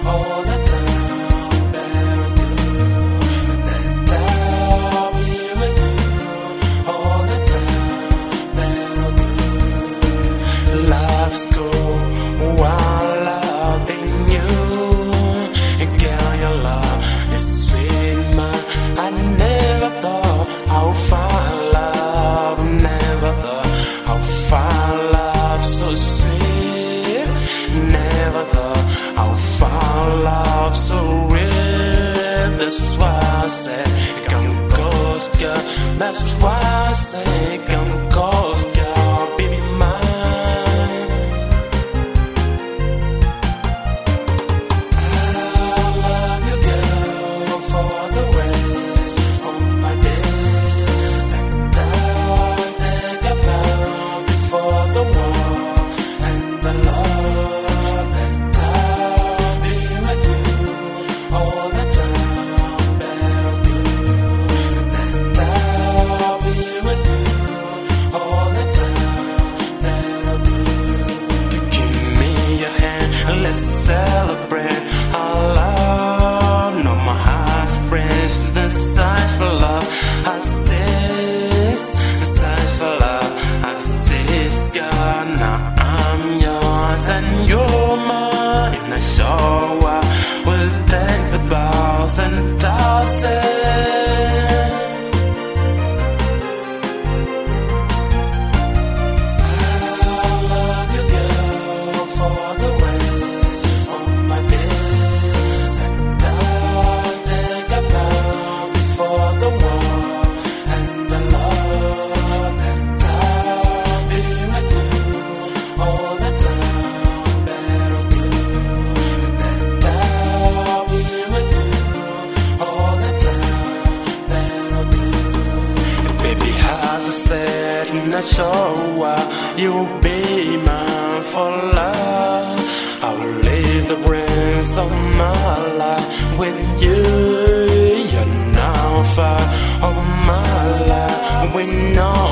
all the time, very good. That I'll be with you all the time, very good. Let's go while loving you. Girl, your love is sweet, man. I never thought I'd find love. Never thought I'd find love so sweet. Never thought I'd find love so real. That's why I said, come close, girl. That's why I say, come close, girl. Be mine. I love you, girl, for the ways on my days, and I'll think about before the war and the love that I'll be with you all the time, very good. That I'll be with you all the time, very good. Give me your hand and let's celebrate our love. No, my heart's breaks the search for love. I seek the search for love. I seek God. Now I'm yours and you're mine. In a short while we'll take the bows and toss it. I love you, girl, for the ways on my days, and I'll think about before the war and the love that I'll be with you all the time, very good. That I'll be with you all the time, very good. Baby, as I said, in a short while you'll be mine for love. I will live the rest of my life with you. You're now far of my life. We know